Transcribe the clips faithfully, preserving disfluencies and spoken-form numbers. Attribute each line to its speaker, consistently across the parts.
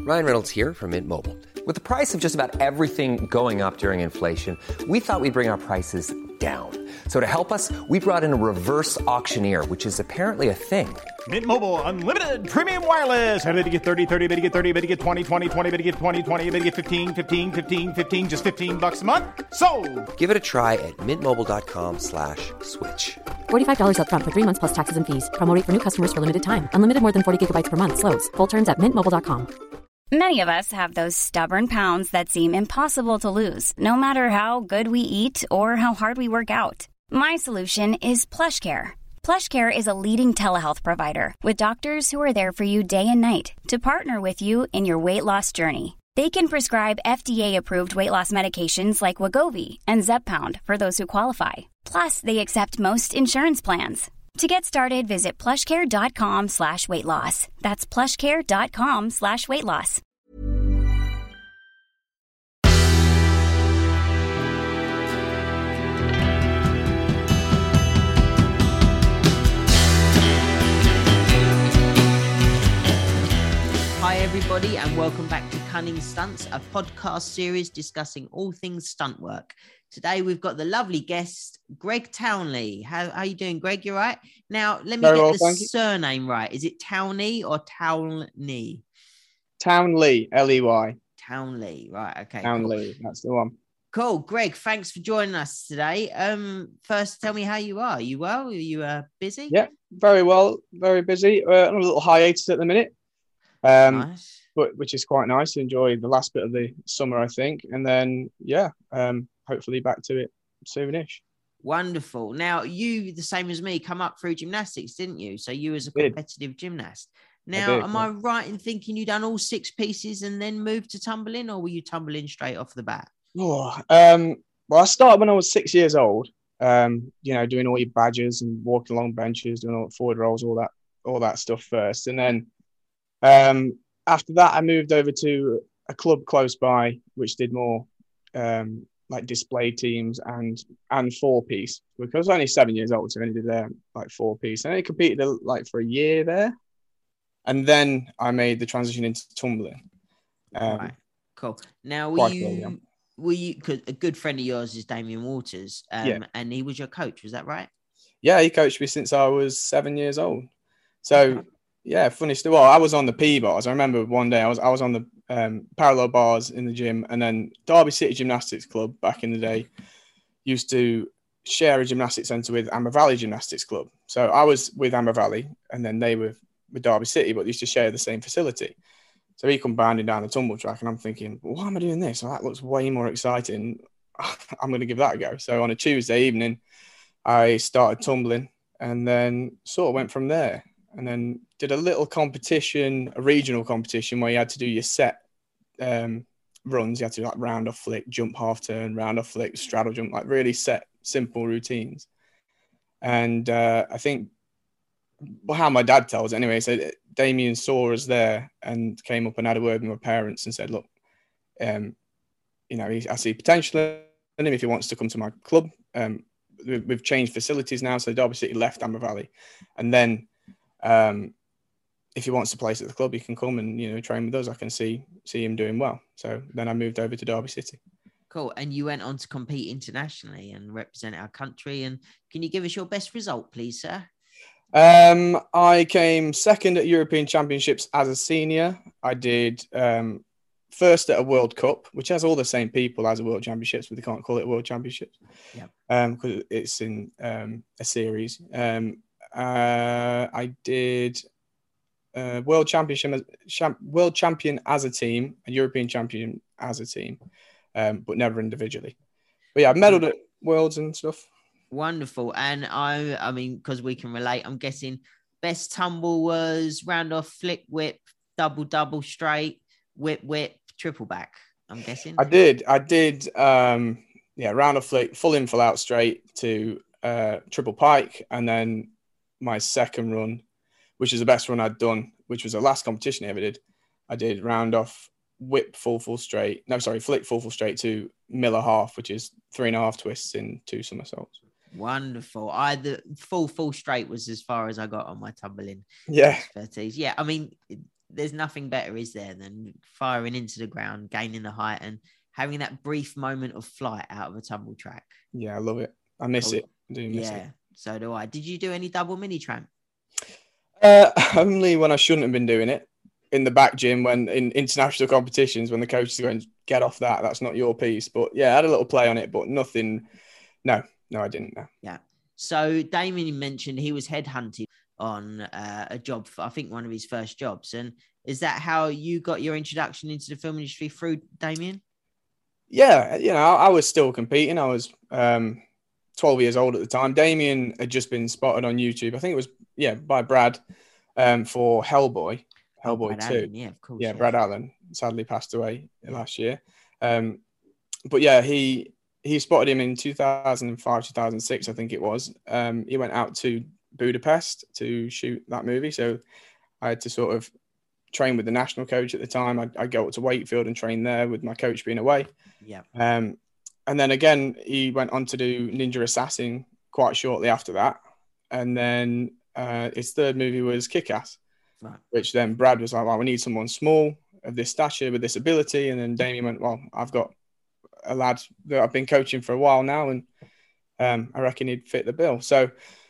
Speaker 1: Ryan Reynolds here from Mint Mobile. With the price of just about everything going up during inflation, we thought we'd bring our prices down. So to help us, we brought in a reverse auctioneer, which is apparently a thing.
Speaker 2: Mint Mobile Unlimited Premium Wireless. How to get thirty, thirty, how to get thirty, how to get twenty, twenty, twenty, how to get twenty, twenty, how to get fifteen, fifteen, fifteen, fifteen, just fifteen bucks a month? Sold!
Speaker 1: Give it a try at mintmobile.com slash switch.
Speaker 3: forty-five dollars up front for three months plus taxes and fees. Promo rate for new customers for limited time. Unlimited more than forty gigabytes per month. Slows full terms at mint mobile dot com.
Speaker 4: Many of us have those stubborn pounds that seem impossible to lose, no matter how good we eat or how hard we work out. My solution is PlushCare. PlushCare is a leading telehealth provider with doctors who are there for you day and night to partner with you in your weight loss journey. They can prescribe F D A-approved weight loss medications like Wegovy and Zepbound for those who qualify. Plus, they accept most insurance plans. To get started, visit plushcare.com slash weight loss. That's plushcare.com slash weight loss.
Speaker 5: Hi everybody and welcome back to Cunning Stunts, a podcast series discussing all things stunt work. Today we've got the lovely guest, Greg Townley. How, how are you doing, Greg? You right? Now, let me
Speaker 6: Very
Speaker 5: get
Speaker 6: well,
Speaker 5: the surname right. Is it Townley or Townley?
Speaker 6: Townley, L E Y.
Speaker 5: Townley, right, okay.
Speaker 6: Townley,
Speaker 5: cool.
Speaker 6: That's the one.
Speaker 5: Cool, Greg, thanks for joining us today. Um, First, tell me how you are. Are you well? Are you uh, busy?
Speaker 6: Yeah, very well, very busy. Uh, on a little hiatus at the minute, um,
Speaker 5: nice.
Speaker 6: but which is quite nice to enjoy the last bit of the summer, I think. And then, yeah, um, hopefully back to it soonish.
Speaker 5: Wonderful. Now, you, the same as me, come up through gymnastics, didn't you? So you as a competitive gymnast. Now,
Speaker 6: I did,
Speaker 5: am
Speaker 6: yeah.
Speaker 5: I right in thinking you done all six pieces and then moved to tumbling, or were you tumbling straight off the bat?
Speaker 6: Oh, um, well, I started when I was six years old, um, you know, doing all your badges and walking along benches, doing all forward rolls, all that, all that stuff first. And then um, after that, I moved over to a club close by, which did more um, like display teams and and four piece, because I was only seven years old, so I only did uh, like four piece. And I competed uh, like for a year there, and then I made the transition into tumbling. Um,
Speaker 5: right, cool. Now, were
Speaker 6: quite
Speaker 5: you
Speaker 6: early on.
Speaker 5: were you? Because a good friend of yours is Damien Waters, um,
Speaker 6: Yeah.
Speaker 5: and he was your coach. Was that right?
Speaker 6: Yeah, he coached me since I was seven years old. So yeah, funny story. Well, I was on the P bars. I remember one day I was I was on the um, parallel bars in the gym, and then Derby City Gymnastics Club back in the day used to share a gymnastics centre with Amber Valley Gymnastics Club. So I was with Amber Valley, and then they were with Derby City, but they used to share the same facility. So he come bounding down the tumble track, and I'm thinking, well, why am I doing this? Well, that looks way more exciting. I'm going to give that a go. So on a Tuesday evening, I started tumbling, and then sort of went from there. And then did a little competition, a regional competition, where you had to do your set um, runs. You had to do like round off flick, jump half turn, round off flick, straddle jump, like really set, simple routines. And uh, I think, well, how my dad tells it anyway, so Damien saw us there and came up and had a word with my parents and said, look, um, you know, I see potential in him if he wants to come to my club. Um, we've changed facilities now, so Derby City left Amber Valley. And then um, if he wants to place at the club, he can come and, you know, train with us. I can see see him doing well. So then I moved over to Derby City.
Speaker 5: Cool. And you went on to compete internationally and represent our country. And can you give us your best result, please, sir?
Speaker 6: Um, I came second at European Championships as a senior. I did um, first at a World Cup, which has all the same people as a World Championships, but they can't call it World Championships.
Speaker 5: Yeah.
Speaker 6: Um, because it's in um, a series. Um, uh, I did uh, World Championship, champ, World Champion as a team, and European Champion as a team, um, but never individually. But yeah, I've medaled at Worlds and stuff.
Speaker 5: Wonderful. And I, I mean, because we can relate, I'm guessing best tumble was round off, flick, whip, double, double, straight, whip, whip, triple back. I'm guessing.
Speaker 6: I did. I did. Um, yeah, round off, flick, full in, full out, straight to uh, triple pike, and then my second run, which is the best run I'd done, which was the last competition I ever did. I did round off, whip, full, full straight. No, sorry, flick, full, full straight to Miller half, which is three and a half twists in two somersaults.
Speaker 5: Wonderful. I the full full straight was as far as I got on my tumbling.
Speaker 6: Yeah.
Speaker 5: Expertise. Yeah. I mean, there's nothing better, is there, than firing into the ground, gaining the height, and having that brief moment of flight out of a tumble track.
Speaker 6: Yeah, I love it. I miss
Speaker 5: Cool.
Speaker 6: it. I do miss
Speaker 5: Yeah,
Speaker 6: it.
Speaker 5: so do I. Did you do any double mini tramp?
Speaker 6: Uh, only when I shouldn't have been doing it. In the back gym, when in international competitions, when the coaches are going, get off that, that's not your piece. But yeah, I had a little play on it, but nothing. No, no, I didn't. No.
Speaker 5: Yeah. So Damien mentioned he was headhunted on uh, a job for, I think, one of his first jobs. And is that how you got your introduction into the film industry, through Damien?
Speaker 6: Yeah, you know, I, I was still competing. I was um, twelve years old at the time. Damien had just been spotted on YouTube. I think it was, yeah, by Brad um, for Hellboy. Hellboy
Speaker 5: Brad
Speaker 6: two.
Speaker 5: Allen, yeah, of course.
Speaker 6: Yeah,
Speaker 5: Yeah.
Speaker 6: Brad Allen sadly passed away last year. Um, but yeah, he he spotted him in two thousand five, two thousand six, I think it was. Um, he went out to Budapest to shoot that movie. So I had to sort of train with the national coach at the time. I'd, I'd go up to Wakefield and train there with my coach being away.
Speaker 5: Yeah.
Speaker 6: Um, and then again, he went on to do Ninja Assassin quite shortly after that. And then uh, his third movie was Kick-Ass.
Speaker 5: Right.
Speaker 6: Which then Brad was like, well, we need someone small of this stature with this ability. And then Damien went, well, I've got a lad that I've been coaching for a while now, and um, I reckon he'd fit the bill. So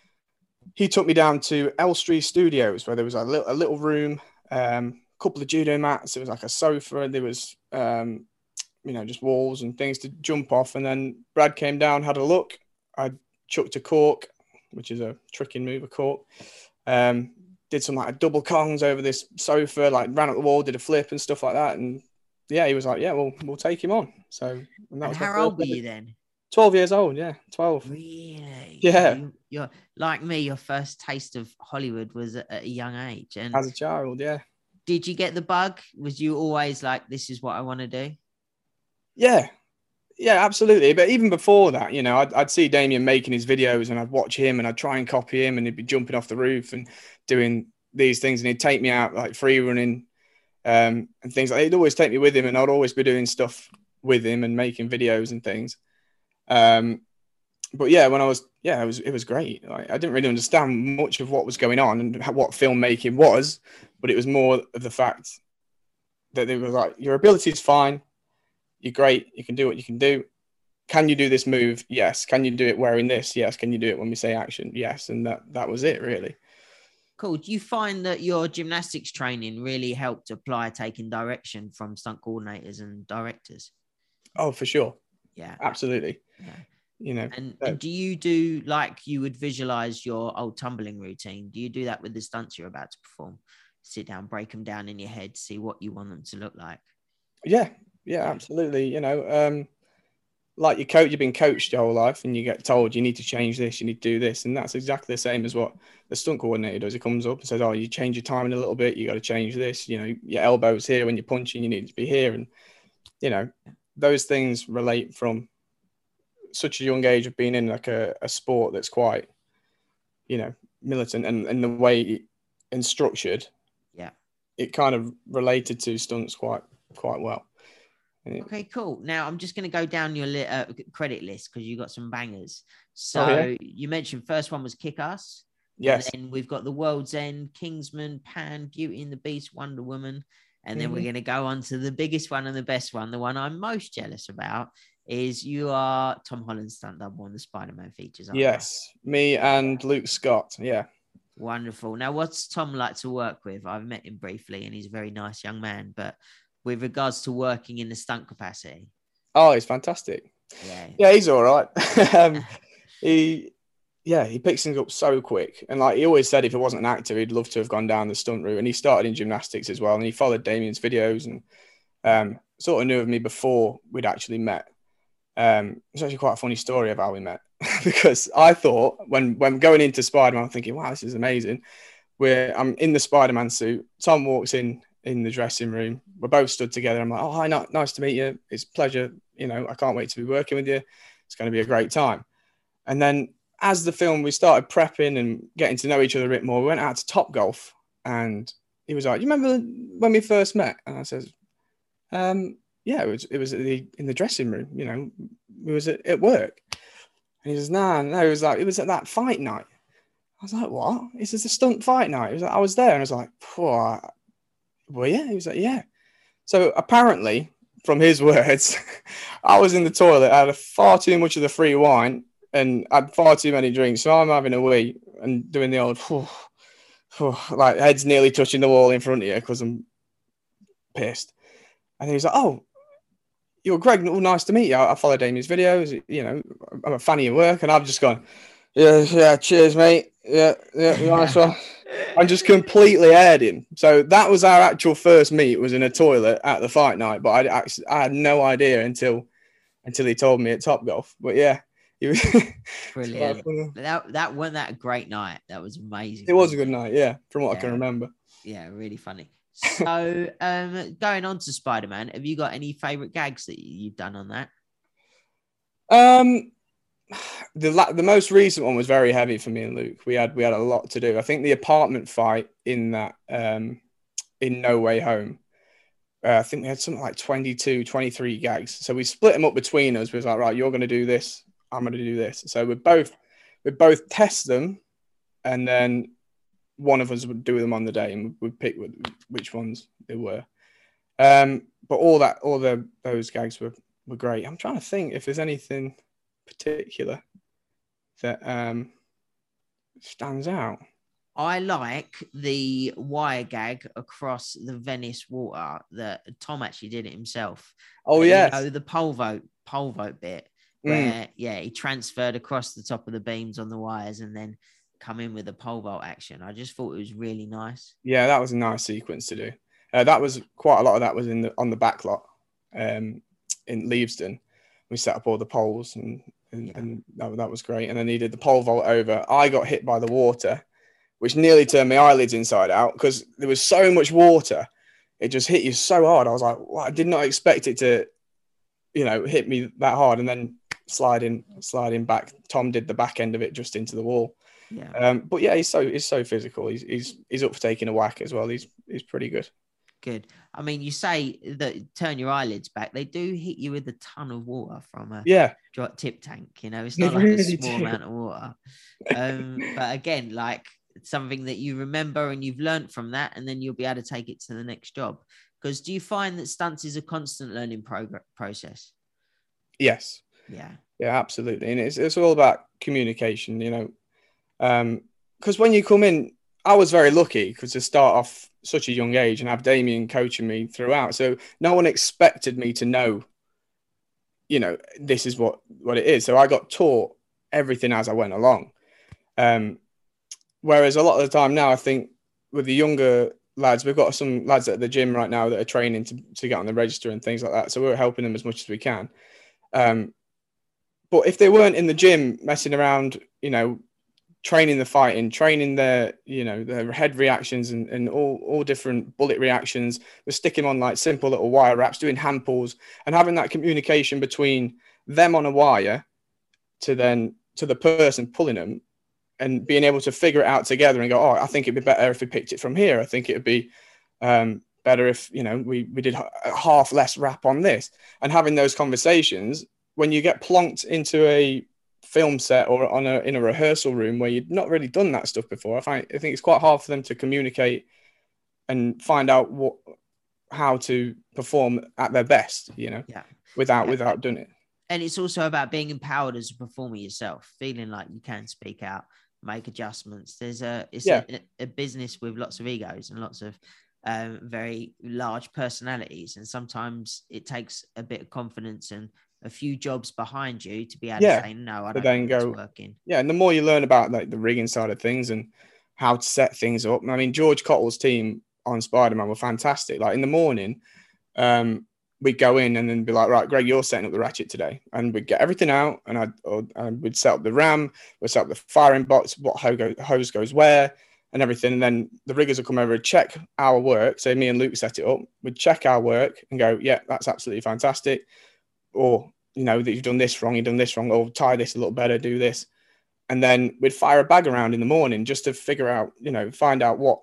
Speaker 6: he took me down to Elstree Studios, where there was a little, a little room, um, a couple of judo mats. There was like a sofa. There was, um, you know, just walls and things to jump off. And then Brad came down, had a look. I chucked a cork, which is a tricking move, a cork. Um, did some like double kongs over this sofa, like ran up the wall, did a flip and stuff like that. And yeah, he was like, yeah, well, we'll take him on. So, and that
Speaker 5: And
Speaker 6: was my
Speaker 5: how
Speaker 6: first
Speaker 5: old were
Speaker 6: day.
Speaker 5: you then?
Speaker 6: twelve years old. Yeah. twelve.
Speaker 5: Really?
Speaker 6: Yeah.
Speaker 5: You, you're like me. Your first taste of Hollywood was at, at a young age. And
Speaker 6: As a child. Yeah.
Speaker 5: did you get the bug? Was you always like, this is what I want to do?
Speaker 6: Yeah. Yeah, absolutely. But even before that, you know, I'd, I'd see Damien making his videos and I'd watch him and I'd try and copy him, and he'd be jumping off the roof and doing these things, and he'd take me out like free running um, and things like that. He'd always take me with him, and I'd always be doing stuff with him and making videos and things. Um, but yeah, when I was, yeah, it was, it was great. Like, I didn't really understand much of what was going on and what filmmaking was, but it was more of the fact that they were like, your ability is fine. You're great. You can do what you can do. Can you do this move? Yes. Can you do it wearing this? Yes. Can you do it when we say action? Yes. And that, that was it, really.
Speaker 5: Cool. Do you find that your gymnastics training really helped apply taking direction from stunt coordinators and directors?
Speaker 6: Oh, for sure.
Speaker 5: Yeah.
Speaker 6: Absolutely.
Speaker 5: Yeah.
Speaker 6: You know,
Speaker 5: And,
Speaker 6: uh,
Speaker 5: and do you do like you would visualize your old tumbling routine? Do you do that with the stunts you're about to perform? Sit down, break them down in your head, see what you want them to look like.
Speaker 6: yeah, yeah, absolutely. You know, um, like your coach, you've been coached your whole life and you get told you need to change this, you need to do this. And that's exactly the same as what the stunt coordinator does. He comes up and says, oh, you change your timing a little bit. You got to change this, you know, your elbows here when you're punching, you need to be here. And, you know, those things relate from such a young age of being in like a, a sport that's quite, you know, militant and, and the way and structured.
Speaker 5: Yeah.
Speaker 6: It kind of related to stunts quite, quite well. And it-
Speaker 5: Okay, cool. Now I'm just going to go down your li- uh, credit list because you got some bangers. So
Speaker 6: Oh, yeah?
Speaker 5: you mentioned first one was Kick-Ass.
Speaker 6: yes.
Speaker 5: And then we've got The World's End, Kingsman, Pan, Beauty and the Beast, Wonder Woman. And then we're
Speaker 6: Mhm.
Speaker 5: going to go on to the biggest one and the best one. The one I'm most jealous about is you are Tom Holland's stunt double on the Spider-Man features. aren't you?
Speaker 6: Yes, me and Luke Scott. Yeah.
Speaker 5: Wonderful. Now, what's Tom like to work with? I've met him briefly and he's a very nice young man. But with regards to working in the stunt capacity,
Speaker 6: Oh, he's fantastic.
Speaker 5: yeah.
Speaker 6: Yeah, he's all right. um, he, yeah, he picks things up so quick. And like he always said, if he wasn't an actor, he'd love to have gone down the stunt route. And he started in gymnastics as well. And he followed Damien's videos and um, sort of knew of me before we'd actually met. Um, it's actually quite a funny story of how we met because I thought when when going into Spider-Man, I'm thinking, wow, this is amazing. We're I'm in the Spider-Man suit. Tom walks in in the dressing room. We're both stood together. I'm like, oh, hi, no, nice to meet you. It's a pleasure. You know, I can't wait to be working with you. It's going to be a great time. And then as the film, we started prepping and getting to know each other a bit more. We went out to Topgolf and he was like, you remember when we first met? And I said, um, yeah, it was, it was at the, in the dressing room, you know, we was at, at work. And he says, nah, no, it was like, it was at that fight night. I was like, what? He says, a stunt fight night. He was like, I was there. And I was like, Phew. well, yeah. He was like, yeah. So apparently, from his words, I was in the toilet. I had far too much of the free wine and had far too many drinks. So I'm having a wee and doing the old, whew, whew, like head's nearly touching the wall in front of you because I'm pissed. And he was like, oh, you're Greg. Oh, nice to meet you. I, I follow Damien's videos. You know, I'm a fan of your work. And I've just gone, yeah, yeah, cheers, mate. Yeah, yeah, nice one. And just completely aired him. So that was our actual first meet, was in a toilet at the fight night. But I actually I had no idea until until he told me at Topgolf. But yeah, he was
Speaker 5: brilliant. that that wasn't that a great night. That was amazing.
Speaker 6: It was a good night, yeah, from what
Speaker 5: yeah.
Speaker 6: I can remember.
Speaker 5: Yeah, really funny. So, um, going on to Spider-Man, have you got any favorite gags that you've done on that?
Speaker 6: Um, the la- the most recent one was very heavy for me and Luke. We had we had a lot to do. I think the apartment fight in that um in No Way Home. Uh, I think we had something like twenty-two, twenty-three gags. So we split them up between us. We was like, right, you're going to do this. I'm going to do this. So we both we both test them, and then one of us would do them on the day, and we'd pick which ones they were. Um, but all that, all the those gags were, were great. I'm trying to think if there's anything particular that um, stands out.
Speaker 5: I like the wire gag across the Venice water that Tom actually did it himself.
Speaker 6: Oh,
Speaker 5: yeah.
Speaker 6: yes.
Speaker 5: You know, the pole vault, pole vault bit where, mm. yeah, he transferred across the top of the beams on the wires and then come in with the pole vault action. I just thought it was really nice.
Speaker 6: Yeah, that was a nice sequence to do. Uh, that was quite a lot of that was in the on the back lot um, in Leavesden. We set up all the poles and and, yeah. and that, that was great. And then he did the pole vault over. I got hit by the water, which nearly turned my eyelids inside out because there was so much water. It just hit you so hard. I was like, well, I did not expect it to, you know, hit me that hard. And then sliding sliding back, Tom did the back end of it just into the wall.
Speaker 5: Yeah.
Speaker 6: Um, but yeah, he's so he's so physical. He's he's he's up for taking a whack as well. He's he's pretty good.
Speaker 5: Good. I mean, you say that turn your eyelids back. They do hit you with a ton of water from a
Speaker 6: yeah
Speaker 5: tip tank. You know, it's not
Speaker 6: they
Speaker 5: like
Speaker 6: really
Speaker 5: a small
Speaker 6: do.
Speaker 5: amount of water. Um, but again, like something that you remember and you've learned from that, and then you'll be able to take it to the next job. Because do you find that stunts is a constant learning prog- process?
Speaker 6: Yes.
Speaker 5: Yeah.
Speaker 6: Yeah, absolutely. And it's it's all about communication. You know. Um, because when you come in, I was very lucky because to start off such a young age and have Damien coaching me throughout. So no one expected me to know, you know, this is what, what it is. So I got taught everything as I went along. Um, whereas a lot of the time now, I think with the younger lads, we've got some lads at the gym right now that are training to, to get on the register and things like that. So we're helping them as much as we can. Um, but if they weren't in the gym messing around, you know, training the fighting, training their, you know, their head reactions and, and all, all different bullet reactions. We're sticking on like simple little wire wraps, doing hand pulls and having that communication between them on a wire to then to the person pulling them and being able to figure it out together and go, oh, I think it'd be better if we picked it from here. I think it'd be um, better if, you know, we, we did half less wrap on this. And having those conversations, when you get plonked into a film set or on a in a rehearsal room where you've not really done that stuff before, I find I think it's quite hard for them to communicate and find out what how to perform at their best, you know,
Speaker 5: yeah,
Speaker 6: without
Speaker 5: yeah.
Speaker 6: without doing it.
Speaker 5: And it's also about being empowered as a performer yourself, feeling like you can speak out, make adjustments. There's a it's
Speaker 6: yeah.
Speaker 5: a, a business with lots of egos and lots of um, very large personalities, and sometimes it takes a bit of confidence and a few jobs behind you to be able
Speaker 6: yeah.
Speaker 5: to say, no, I
Speaker 6: to
Speaker 5: don't
Speaker 6: then
Speaker 5: think
Speaker 6: go,
Speaker 5: it's working.
Speaker 6: Yeah, and the more you learn about like the rigging side of things and how to set things up. I mean, George Cottle's team on Spider-Man were fantastic. Like in the morning, um, we'd go in and then be like, right, Greg, you're setting up the ratchet today. And we'd get everything out and I'd, or, and we'd set up the ram, we'd set up the firing box, what hose goes where and everything. And then the riggers would come over and check our work. So me and Luke set it up. We'd check our work and go, yeah, that's absolutely fantastic. Or, you know, that you've done this wrong, you've done this wrong, or tie this a little better, do this. And then we'd fire a bag around in the morning just to figure out, you know, find out what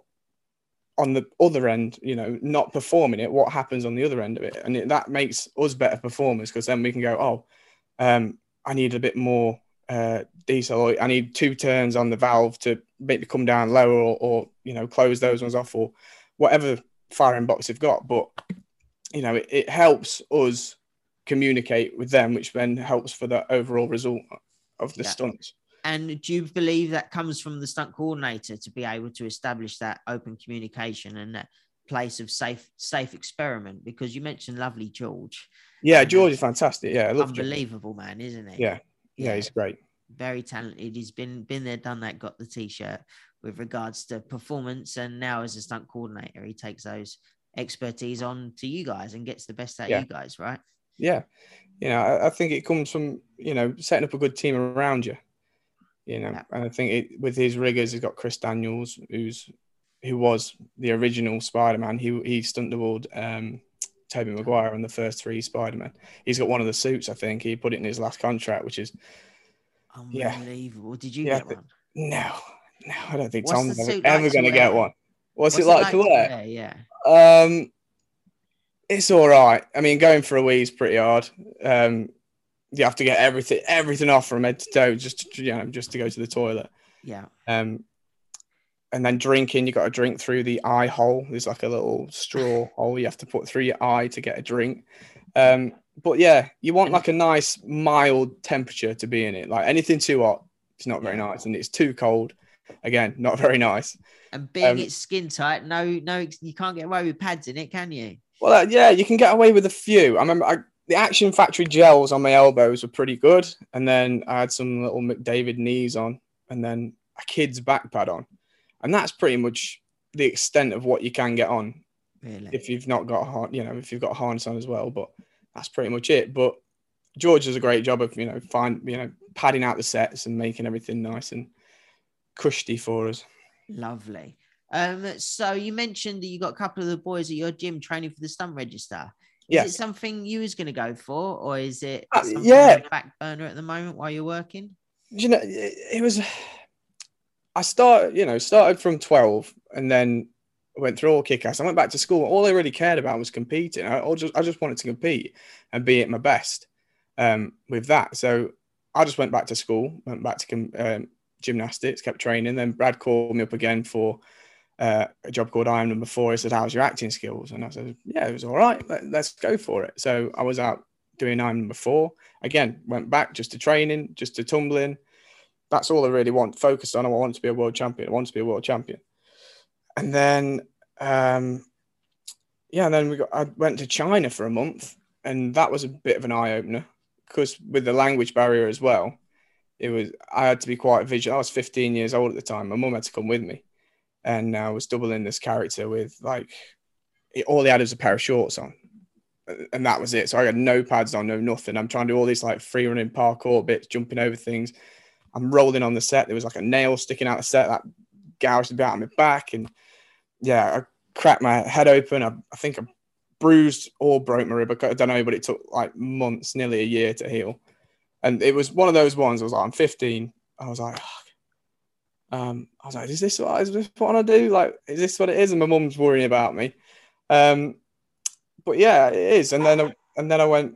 Speaker 6: on the other end, you know, not performing it, what happens on the other end of it. And it, that makes us better performers because then we can go, oh, um, I need a bit more uh, diesel, or I need two turns on the valve to make it come down lower or, or, you know, close those ones off or whatever firing box they've got, but you know, it, it helps us communicate with them, which then helps for the overall result of the
Speaker 5: Yeah.
Speaker 6: stunts.
Speaker 5: And do you believe that comes from the stunt coordinator to be able to establish that open communication and that place of safe, safe experiment? Because you mentioned lovely George.
Speaker 6: Yeah,
Speaker 5: And,
Speaker 6: George
Speaker 5: uh,
Speaker 6: is fantastic. Yeah, I love George.
Speaker 5: unbelievable man, isn't he?
Speaker 6: Yeah, yeah, he's great.
Speaker 5: Very talented. He's been been there, done that, got the t-shirt with regards to performance, and now as a stunt coordinator, he takes those expertise on to you guys and gets the best out
Speaker 6: Yeah.
Speaker 5: of you guys, right?
Speaker 6: Yeah, you know, I, I think it comes from, you know, setting up a good team around you. You know,
Speaker 5: Yeah.
Speaker 6: and I think it, with his riggers, he's got Chris Daniels, who's who was the original Spider-Man. He he stunt doubled um, Tobey Maguire on the first three Spider-Man. He's got one of the suits, I think. He put it in his last contract, which is yeah.
Speaker 5: Unbelievable. Did you
Speaker 6: Yeah,
Speaker 5: get one?
Speaker 6: no, no, I don't think
Speaker 5: What's
Speaker 6: Tom's
Speaker 5: the
Speaker 6: ever,
Speaker 5: suit
Speaker 6: ever
Speaker 5: like to
Speaker 6: going to get
Speaker 5: wear?
Speaker 6: one. What's,
Speaker 5: What's
Speaker 6: it like, to wear?
Speaker 5: wear? Yeah.
Speaker 6: Um, it's all right. I mean, going for a wee is pretty hard. Um, you have to get everything everything off from head to toe just to, you know, just to go to the toilet.
Speaker 5: Yeah.
Speaker 6: Um, and then drinking, you got to drink through the eye hole. There's like a little straw hole you have to put through your eye to get a drink. Um, but yeah, you want like a nice mild temperature to be in it. Like anything too hot, it's not very
Speaker 5: Yeah.
Speaker 6: nice, and it's too cold, again, not very nice.
Speaker 5: And being
Speaker 6: Um,
Speaker 5: it's skin tight, no, no, you can't get away with pads in it, can you?
Speaker 6: Well, uh, yeah, you can get away with a few. I remember I, the Action Factory gels on my elbows were pretty good, and then I had some little McDavid knees on, and then a kid's back pad on, and that's pretty much the extent of what you can get on
Speaker 5: Really?
Speaker 6: if you've not got a har- you know, if you've got a harness on as well. But that's pretty much it. But George does a great job of, you know, find you know padding out the sets and making everything nice and cushy for us.
Speaker 5: Lovely. Um, so you mentioned that you got a couple of the boys at your gym training for the stunt register. Is
Speaker 6: Yes.
Speaker 5: it something you was going to go for, or is it
Speaker 6: Uh,
Speaker 5: something
Speaker 6: yeah.
Speaker 5: on the back burner at the moment while you're working?
Speaker 6: You know, it, it was. I started, you know, started from twelve, and then went through all kick-ass. I went back to school. All I really cared about was competing. I, I just, I just wanted to compete and be at my best um, with that. So I just went back to school, went back to com- um, gymnastics, kept training. Then Brad called me up again for uh, a job called I Am Number Four. He said, "How's your acting skills?" And I said, "Yeah, it was all right. Let, let's go for it." So I was out doing I Am Number Four again. Went back just to training, just to tumbling. That's all I really want, focused on. I want to be a world champion. I want to be a world champion. And then, um, yeah, and then we got. I went to China for a month, and that was a bit of an eye opener because with the language barrier as well, it was. I had to be quite vigilant. I was fifteen years old at the time. My mum had to come with me, and I was doubling this character with like it, all he had was a pair of shorts on, and that was it. So I had no pads on, no nothing. I'm trying to do all these like free running parkour bits, jumping over things. I'm rolling on the set. There was like a nail sticking out the set that gouged a bit out of my back, and yeah, I cracked my head open. I, I think I bruised or broke my rib. I don't know, but it took like months, nearly a year to heal. And it was one of those ones. I was like, I'm fifteen. I was like, oh. um, I was like, is this what is this what I do? Like, is this what it is? And my mum's worrying about me. Um, but yeah, it is. And then I, and then I went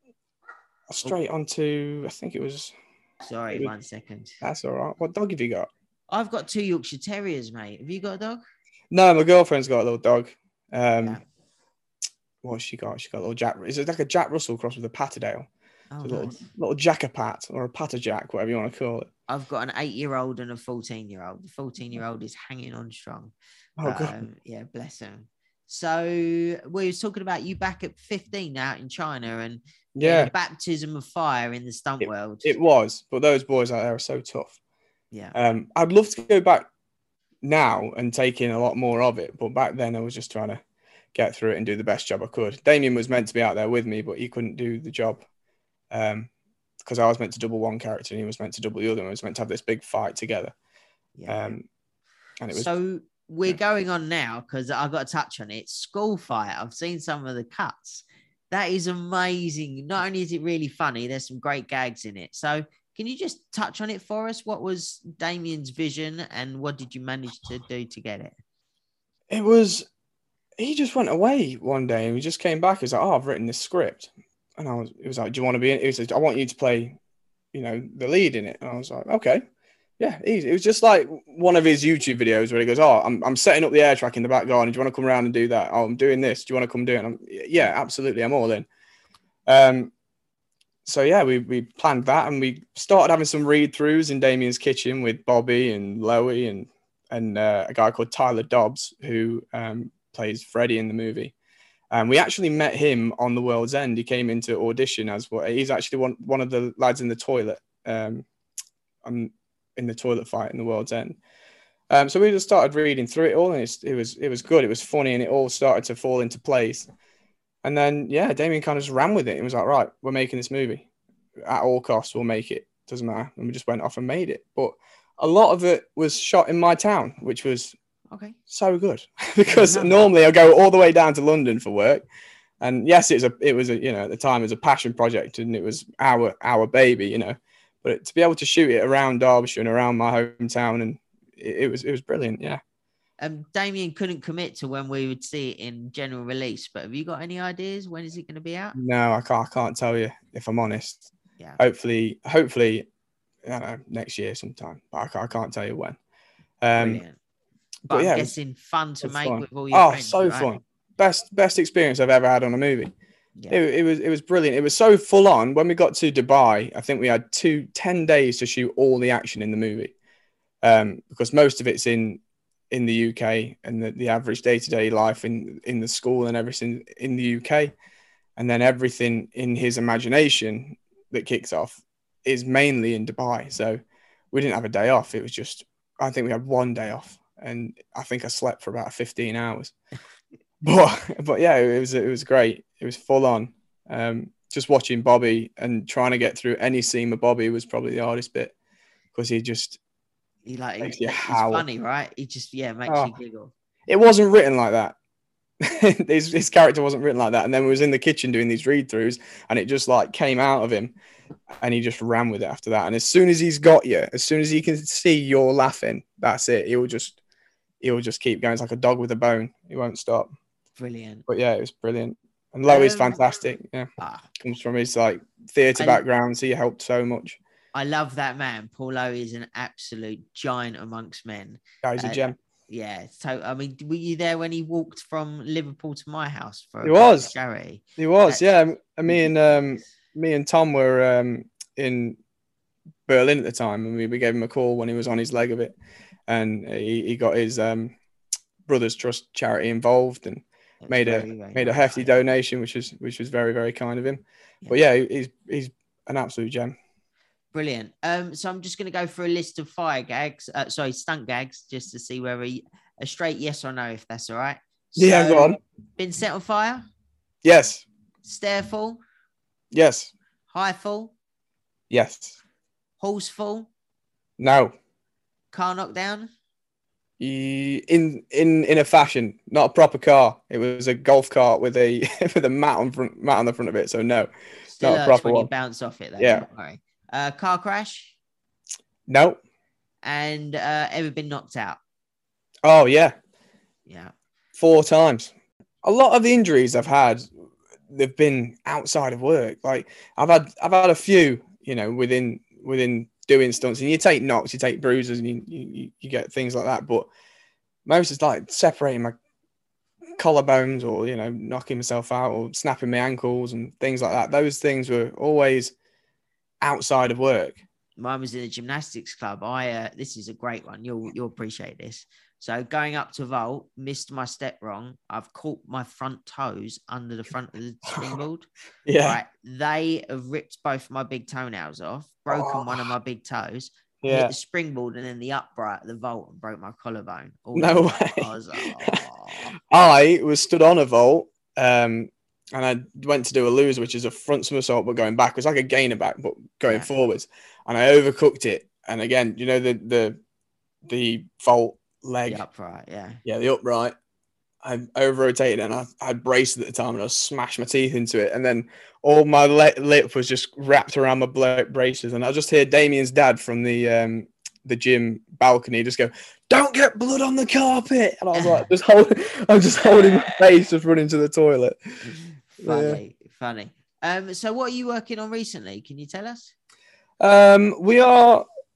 Speaker 6: straight onto. I think it was.
Speaker 5: Sorry,
Speaker 6: it was,
Speaker 5: one second.
Speaker 6: That's all right. What dog have you got?
Speaker 5: I've got two Yorkshire Terriers, mate. Have you got a dog?
Speaker 6: No, my girlfriend's got a little dog. Um,
Speaker 5: Yeah.
Speaker 6: What's she got? She got a little Jack. Is it like a Jack Russell cross with a Patterdale?
Speaker 5: Oh,
Speaker 6: It's a little
Speaker 5: nice.
Speaker 6: little Jackapat or a Patter Jack, whatever you want to call it.
Speaker 5: I've got an eight-year-old and a fourteen-year-old. The fourteen-year-old is hanging on strong.
Speaker 6: Oh,
Speaker 5: But,
Speaker 6: God.
Speaker 5: um, yeah, bless him. So we was talking about you back at fifteen out in China and
Speaker 6: Yeah,
Speaker 5: the baptism of fire in the stunt world.
Speaker 6: it was. But those boys out there are so tough.
Speaker 5: yeah.
Speaker 6: Um, I'd love to go back now and take in a lot more of it. But back then I was just trying to get through it and do the best job I could. Damien was meant to be out there with me, but he couldn't do the job. Um, because I was meant to double one character and he was meant to double the other. And we was meant to have this big fight together.
Speaker 5: yeah.
Speaker 6: Um, and it was
Speaker 5: So we're
Speaker 6: yeah.
Speaker 5: going on now because I've got to touch on it. School fight. I've seen some of the cuts. That is amazing. Not only is it really funny, there's some great gags in it. So can you just touch on it for us? What was Damien's vision and what did you manage to do to get it?
Speaker 6: It was, he just went away one day and we just came back. He was like, oh, I've written this script. And I was, it was like, do you want to be in it? He said, I want you to play, you know, the lead in it. And I was like, okay. Yeah, easy. It was just like one of his YouTube videos where he goes, "Oh, I'm I'm setting up the air track in the back garden. Do you want to come around and do that? Oh, I'm doing this. Do you want to come do it?" And I'm, yeah, absolutely. I'm all in. Um, so yeah, we we planned that, and we started having some read throughs in Damien's kitchen with Bobby and Loey and and uh, a guy called Tyler Dobbs who um, plays Freddie in the movie. And we actually met him on the World's End. He came into audition as what he's actually one one of the lads in the toilet. Um, I'm in the toilet fight in the World's End. Um, so we just started reading through it all, and it's, it was it was good. It was funny, and it all started to fall into place. And then yeah, Damien kind of just ran with it. He was like, right, we're making this movie at all costs. We'll make it. Doesn't matter. And we just went off and made it. But a lot of it was shot in my town, which was
Speaker 5: okay,
Speaker 6: so good because normally I go all the way down to London for work. And yes, it was a it was a you know at the time it was a passion project, and it was our our baby, you know. But to be able to shoot it around Derbyshire and around my hometown, and it, it was it was brilliant. Yeah.
Speaker 5: Um, Damien couldn't commit to when we would see it in general release, but have you got any ideas? When is it going to be out?
Speaker 6: No, I can't. I can't tell you if I'm honest.
Speaker 5: Yeah.
Speaker 6: Hopefully, hopefully, I don't know, next year sometime. But I can't, I can't tell you when. Um,
Speaker 5: Brilliant. But,
Speaker 6: but
Speaker 5: I'm
Speaker 6: yeah,
Speaker 5: guessing fun to make
Speaker 6: fun.
Speaker 5: with all your
Speaker 6: oh,
Speaker 5: friends.
Speaker 6: so
Speaker 5: right?
Speaker 6: fun. Best best experience I've ever had on a movie.
Speaker 5: Yeah.
Speaker 6: It, it was it was brilliant. It was so full on. When we got to Dubai, I think we had two ten days to shoot all the action in the movie, um, because most of it's in in the U K, and the, the average day to day life in in the school and everything in the U K, and then everything in his imagination that kicks off is mainly in Dubai. So we didn't have a day off. It was just I think we had one day off, and I think I slept for about fifteen hours. But but yeah, it was it was great. It was full on. Um, just watching Bobby and trying to get through any scene with Bobby was probably the hardest bit, because he just
Speaker 5: he like
Speaker 6: makes
Speaker 5: he,
Speaker 6: you
Speaker 5: he's
Speaker 6: howl.
Speaker 5: funny, right? He just yeah makes
Speaker 6: Oh.
Speaker 5: you giggle.
Speaker 6: It wasn't written like that. his, his character wasn't written like that. And then we was in the kitchen doing these read throughs, and it just like came out of him, and he just ran with it after that. And as soon as he's got you, as soon as he can see you're laughing, that's it. He will just he will just keep going. It's like a dog with a bone. He won't stop.
Speaker 5: Brilliant.
Speaker 6: But yeah, it was brilliant. And Loey's
Speaker 5: Um,
Speaker 6: fantastic. Yeah,
Speaker 5: Ah,
Speaker 6: comes from his like theatre
Speaker 5: I-
Speaker 6: background, so he helped so much.
Speaker 5: I love that man. Paul Lowe is an absolute giant amongst men.
Speaker 6: Yeah, he's a
Speaker 5: Uh,
Speaker 6: gem.
Speaker 5: Yeah. So I mean, were you there when he walked from Liverpool to my house for
Speaker 6: He
Speaker 5: a
Speaker 6: was.
Speaker 5: charity?
Speaker 6: He was.
Speaker 5: that's-
Speaker 6: Yeah, and me and um, me and Tom were um, in Berlin at the time, and we, we gave him a call when he was on his leg of it, and he, he got his um, Brothers Trust charity involved, and
Speaker 5: That's
Speaker 6: made a
Speaker 5: very, very
Speaker 6: made a
Speaker 5: nice.
Speaker 6: hefty donation, which was which was very very kind of him.
Speaker 5: Yeah.
Speaker 6: But yeah, he's he's an absolute gem.
Speaker 5: Brilliant. Um, so I'm just going to go for a list of fire gags, uh, sorry, stunt gags, just to see whether he, a straight yes or no, if that's all right.
Speaker 6: Yeah,
Speaker 5: So,
Speaker 6: go on.
Speaker 5: Been set on fire,
Speaker 6: Yes,
Speaker 5: stair fall,
Speaker 6: yes,
Speaker 5: high fall,
Speaker 6: yes.
Speaker 5: horse fall,
Speaker 6: No,
Speaker 5: car knockdown.
Speaker 6: He- in in in a fashion, not a proper car. It was a golf cart with a with a mat on front mat on the front of it. So no,
Speaker 5: Still
Speaker 6: Not a
Speaker 5: hurts
Speaker 6: proper
Speaker 5: when
Speaker 6: one.
Speaker 5: you bounce off it, though.
Speaker 6: Yeah.
Speaker 5: Don't worry. Uh, car crash
Speaker 6: no.
Speaker 5: and uh, ever been knocked out?
Speaker 6: Oh yeah,
Speaker 5: Yeah.
Speaker 6: four times. A lot of the injuries I've had, they've been outside of work. Like I've had I've had a few, you know, within within doing stunts, and you take knocks, you take bruises, and you you, you get things like that. But most is like separating my collarbones, or you know, knocking myself out, or snapping my ankles and things like that. Those things were always outside of work.
Speaker 5: Mine was in the gymnastics club. I uh, this is a great one. You'll you'll appreciate this. So going up to vault, missed my step wrong. I've caught my front toes under the front of the springboard.
Speaker 6: Yeah,
Speaker 5: Right, they have ripped both my big toenails off, broken
Speaker 6: Oh.
Speaker 5: one of my big toes, hit
Speaker 6: yeah.
Speaker 5: the springboard, and then the upright of the vault and broke my collarbone. All
Speaker 6: No
Speaker 5: in one.
Speaker 6: way.
Speaker 5: I was like, oh.
Speaker 6: I was stood on a vault, um, and I went to do a loser, which is a front somersault, but going backwards, like a gainer back, but going
Speaker 5: Yeah.
Speaker 6: forwards. And I overcooked it. And again, you know, the the the vault leg,
Speaker 5: The upright, yeah.
Speaker 6: yeah, the upright. I over rotated, and I, I had braces at the time, and I smashed my teeth into it. And then all my le- lip was just wrapped around my bla- braces. And I just hear Damien's dad from the um, the gym balcony just go, "Don't get blood on the carpet." And I was like, just hold, I'm just holding my face, just running to the toilet.
Speaker 5: Funny, funny. Um, so what are you working on recently? Can you tell us?
Speaker 6: Um, we are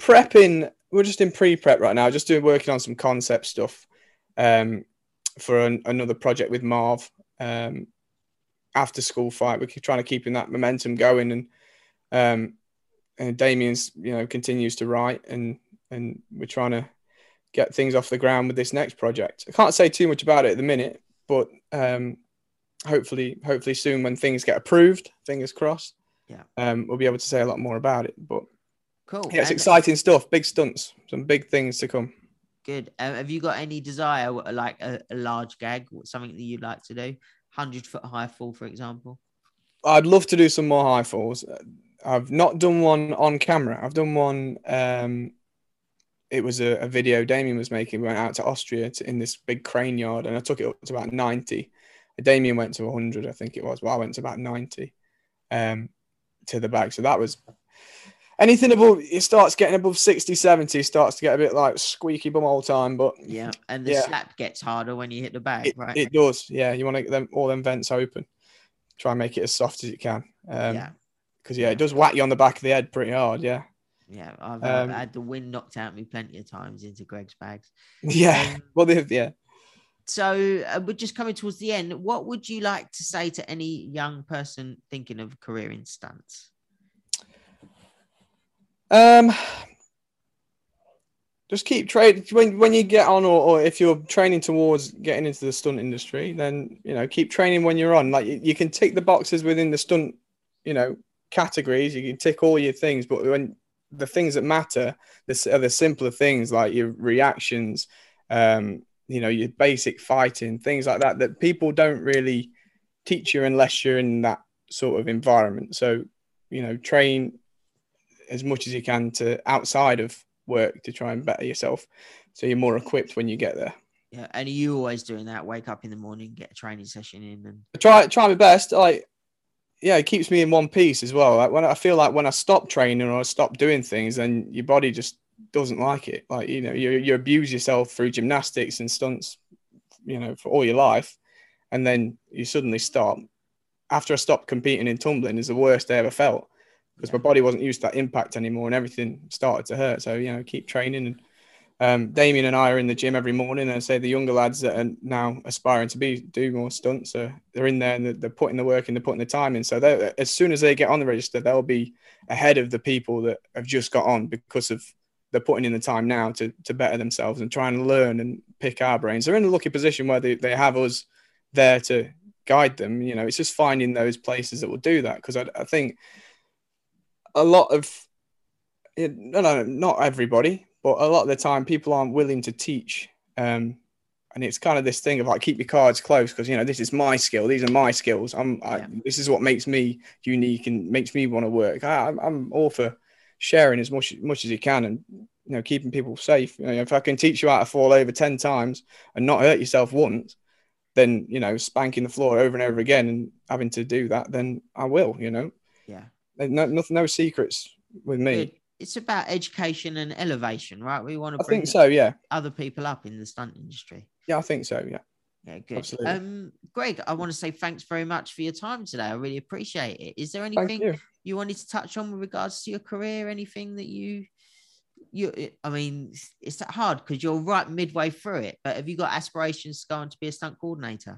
Speaker 6: prepping. We're just in pre-prep right now. Just doing working on some concept stuff um, for an, another project with Marv. Um, after school fight, we're trying to keeping that momentum going, and um, and Damien's you know continues to write, and and we're trying to get things off the ground with this next project. I can't say too much about it at the minute, but um, hopefully, hopefully soon when things get approved, fingers crossed,
Speaker 5: yeah,
Speaker 6: um, we'll be able to say a lot more about it. But
Speaker 5: cool.
Speaker 6: Yeah, it's
Speaker 5: And
Speaker 6: exciting stuff. Big stunts, some big things to come.
Speaker 5: good. Uh, have you got any desire, like a, a large gag, something that you'd like to do? Hundred foot high fall, for example.
Speaker 6: I'd love to do some more high falls. I've not done one on camera. I've done one. Um, it was a, a video Damien was making. We went out to Austria to, in this big crane yard, and I took it up to about ninety. Damien went to one hundred, I think it was. Well, I went to about ninety um, to the bag. So that was anything above, it starts getting above sixty, seventy, starts to get a bit like squeaky bum all time. But
Speaker 5: Yeah, and the
Speaker 6: yeah.
Speaker 5: slap gets harder when you hit the bag,
Speaker 6: it,
Speaker 5: right?
Speaker 6: it does. Yeah, you want to get them all them vents open. Try and make it as soft as you can. Um,
Speaker 5: yeah.
Speaker 6: Because, yeah, it does whack you on the back of the head pretty hard, yeah.
Speaker 5: Yeah, I've,
Speaker 6: Um,
Speaker 5: I've had the wind knocked out of me plenty of times into Greg's bags.
Speaker 6: Yeah.
Speaker 5: Um,
Speaker 6: Well, they, yeah.
Speaker 5: So uh, we're just coming towards the end. What would you like to say to any young person thinking of a career in stunts?
Speaker 6: Um, just keep training. When, when you get on, or, or if you're training towards getting into the stunt industry, then, you know, keep training when you're on. Like, you, you can tick the boxes within the stunt, you know, categories. You can tick all your things, but when the things that matter the, are the simpler things, like your reactions, um, you know, your basic fighting, things like that, that people don't really teach you unless you're in that sort of environment. So, you know, train as much as you can to outside of work to try and better yourself, so you're more equipped when you get there.
Speaker 5: Yeah, and are you always doing that? Wake up in the morning, get a training session in, and
Speaker 6: I try try my best. Like, yeah, it keeps me in one piece as well. Like, when I feel like when I stop training or I stop doing things, then your body just doesn't like it. Like, you know, you you abuse yourself through gymnastics and stunts, you know, for all your life, and then you suddenly stop. After I stopped competing in tumbling, is the worst I ever felt, because my body wasn't used to that impact anymore, and everything started to hurt. So, you know, keep training. And um, Damien and I are in the gym every morning, and I say the younger lads that are now aspiring to be do more stunts, so they're in there and they're, they're putting the work in, they're putting the time in. So as soon as they get on the register, they'll be ahead of the people that have just got on, because of they're putting in the time now to to better themselves and try and learn and pick our brains. They're in a lucky position where they, they have us there to guide them. You know, it's just finding those places that will do that, because I, I think a lot of, no, no, not everybody, but a lot of the time people aren't willing to teach. Um, and it's kind of this thing of like, keep your cards close, because, you know, this is my skill. These are my skills. I'm,
Speaker 5: Yeah.
Speaker 6: I, this is what makes me unique and makes me want to work. I, I'm, I'm all for sharing as much, much as you can, and, you know, keeping people safe. You know, if I can teach you how to fall over ten times and not hurt yourself once, then, you know, spanking the floor over and over again and having to do that, then I will, you know.
Speaker 5: yeah.
Speaker 6: No, nothing, no secrets with me.
Speaker 5: Good. It's about education and elevation, right? We want to
Speaker 6: I
Speaker 5: bring
Speaker 6: think so, yeah.
Speaker 5: other people up in the stunt industry.
Speaker 6: Yeah, I think so, yeah.
Speaker 5: Yeah, good.
Speaker 6: Absolutely.
Speaker 5: Um, Greg, I want to say thanks very much for your time today. I really appreciate it. Is there
Speaker 6: Thank
Speaker 5: anything
Speaker 6: you.
Speaker 5: you wanted to touch on with regards to your career? Anything that you, you, I mean, it's that hard because you're right midway through it, but have you got aspirations to go on to be a stunt coordinator?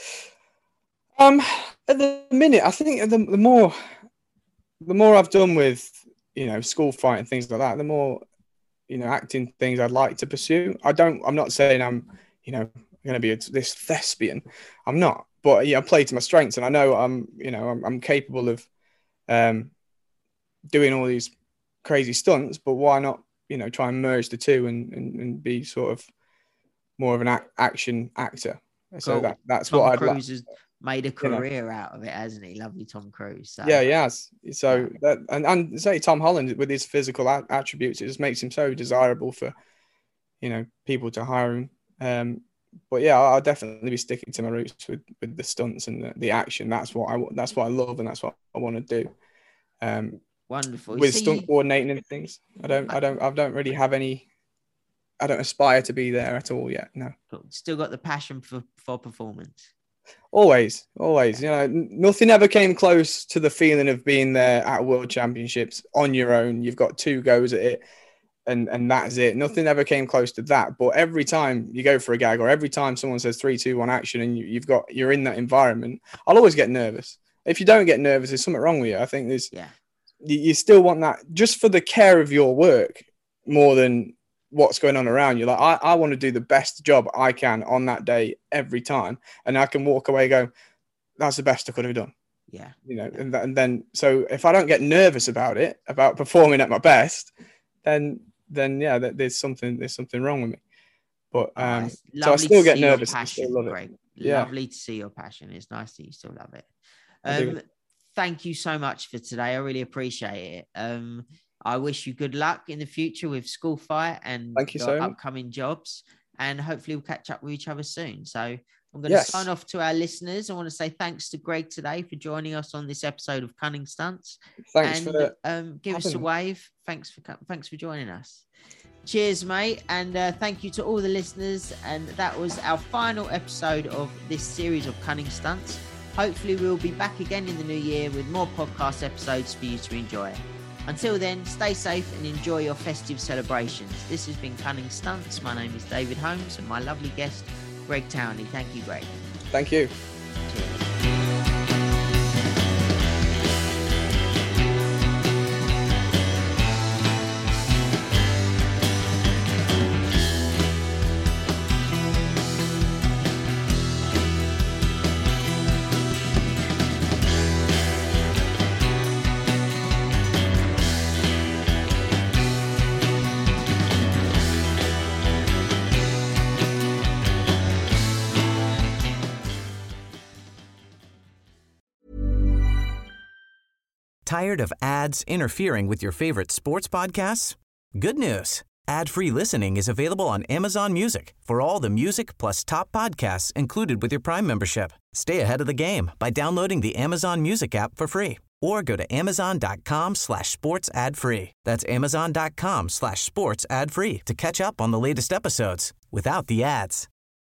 Speaker 6: Um, at the minute, I think the, the more, the more I've done with, you know, school fight and things like that, the more, you know, acting things I'd like to pursue. I don't, I'm not saying I'm, you know, going to be a, this thespian. I'm not, but yeah, I play to my strengths, and I know I'm, you know, I'm, I'm capable of, um, doing all these crazy stunts. But why not, you know, try and merge the two and and, and be sort of more of an ac- action actor. So
Speaker 5: Cool.
Speaker 6: that that's
Speaker 5: Tom
Speaker 6: what I'd
Speaker 5: Cruise
Speaker 6: like.
Speaker 5: has made a
Speaker 6: you know.
Speaker 5: career out of it, hasn't he? Lovely Tom Cruise. So.
Speaker 6: Yeah, he has. So
Speaker 5: Yeah.
Speaker 6: that and, and say Tom Holland with his physical a- attributes, it just makes him so desirable for, you know, people to hire him. Um, but yeah, I'll, I'll definitely be sticking to my roots with, with the stunts and the, the action. That's what I that's what I love, and that's what I want to do. Um,
Speaker 5: Wonderful.
Speaker 6: with
Speaker 5: So
Speaker 6: stunt
Speaker 5: you-
Speaker 6: coordinating and things, I don't, I don't, I don't really have any. I don't aspire to be there at all yet. No.
Speaker 5: Still got the passion for, for performance.
Speaker 6: Always, always. You know, n- nothing ever came close to the feeling of being there at World Championships on your own. You've got two goes at it. and and that's it. Nothing ever came close to that. But every time you go for a gag, or every time someone says three, two, one, action, and you, you've got you're in that environment, I'll always get nervous. If you don't get nervous, there's something wrong with you. I think there's
Speaker 5: yeah.
Speaker 6: You, you still want that just for the care of your work more than what's going on around you. Like I, I want to do the best job I can on that day every time, and I can walk away going, that's the best I could have done.
Speaker 5: Yeah,
Speaker 6: you know,
Speaker 5: yeah.
Speaker 6: and, th- and then so if I don't get nervous about it, about performing at my best, then then yeah, th- there's something there's something wrong with me. But um,
Speaker 5: oh,
Speaker 6: so I still get
Speaker 5: your
Speaker 6: nervous.
Speaker 5: Passion,
Speaker 6: I still love
Speaker 5: Greg.
Speaker 6: it. Yeah.
Speaker 5: Lovely to see your passion. It's nice that you still love it.
Speaker 6: I
Speaker 5: Um,
Speaker 6: do.
Speaker 5: thank you so much for today. I really appreciate it. Um, I wish you good luck in the future with School Fight and
Speaker 6: Thank you
Speaker 5: your
Speaker 6: so much.
Speaker 5: upcoming jobs. And hopefully we'll catch up with each other soon. So I'm going
Speaker 6: Yes.
Speaker 5: to sign off to our listeners. I want to say thanks to Greg today for joining us on this episode of Cunning Stunts.
Speaker 6: Thanks
Speaker 5: and
Speaker 6: for
Speaker 5: um, give us a
Speaker 6: having me.
Speaker 5: wave. Thanks for co- thanks for joining us. Cheers, mate. And uh, thank you to all the listeners. And that was our final episode of this series of Cunning Stunts. Hopefully we'll be back again in the new year with more podcast episodes for you to enjoy. Until then, stay safe and enjoy your festive celebrations. This has been Cunning Stunts. My name is David Holmes and my lovely guest, Greg Townley. Thank you, Greg.
Speaker 6: Thank you.
Speaker 5: Cheers.
Speaker 7: Tired of ads interfering with your favorite sports podcasts? Good news. Ad-free listening is available on Amazon Music for all the music plus top podcasts included with your Prime membership. Stay ahead of the game by downloading the Amazon Music app for free or go to amazon.com slash sports ad free. That's amazon.com slash sports ad free to catch up on the latest episodes without the ads.